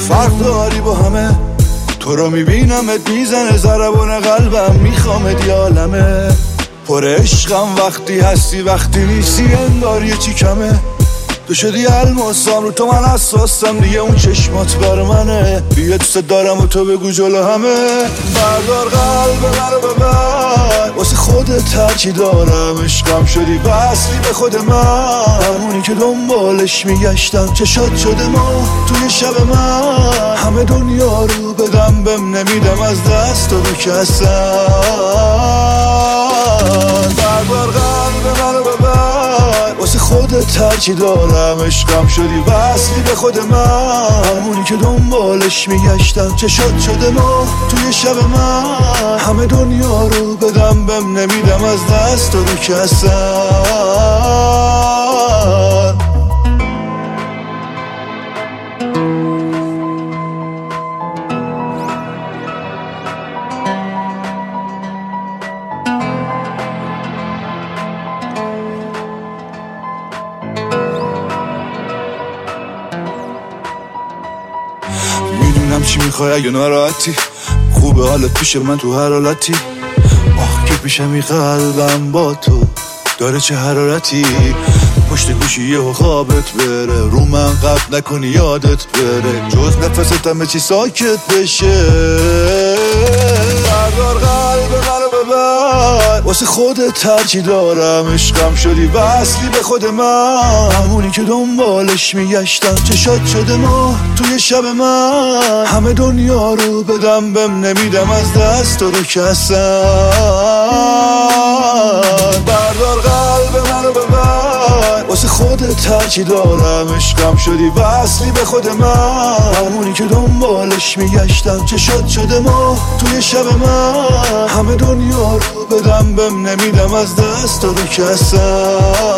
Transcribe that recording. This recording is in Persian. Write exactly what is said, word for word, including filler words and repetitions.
فرق داری با همه، تو رو میبینمت میزنه ضربان قلبم، میخوامت یه عالمه. پر عشقم وقتی هستی وقتی نیستی انگار یه چی کمه. تو شدی الماسم رو تو من حساسم دیگه، اون چشمات بر منه. بیا دوست دارم و تو بگو جلو همه. بردار قلب منو ببر، واسه خودت هرچی دارم. عشقم شدی وصلی به خود من، همونی که دنبالش میگشتم. چشات شده ما توی شب من، همه دنیا رو بدم بهم نمیدم از دست تو رو که هستم. بردار قلب منو ببر، واسه خودت هرچی دارم. عشقم شدی وصلی به خود من، همونی که دنبالش میگشتم. چشات شده ما توی شب من، همه دنیا رو بدم بهم نمیدم از دست تو رو که هستم. میدونم چی میخوای اگه ناراحتی، خوبه حالت پیش من تو هر حالتی. آخ که پیشم این قلبم با تو داره چه حرارتی. پشت گوشی یه خوابت بره، رو من قطع نکنی یادت بره. جز نفست همه چی ساکت بشه. بردار قلب منو ببر، واسه خودت هرچی دارم. عشقم شدی وصلی به خود من، همونی که دنبالش میگشتم. چشات شده ما توی شب من، همه دنیا رو بدم بهم نمیدم از دست تو رو که هستم. بردار قلب منو ببر، واسه خودت هرچی دارم. عشقم شدی وصلی به خود من، همونی که دنبالش میگشتم. چشات شده ما توی شب من، همه دنیا رو بدم بهم نمیدم از دست تو رو که هستم.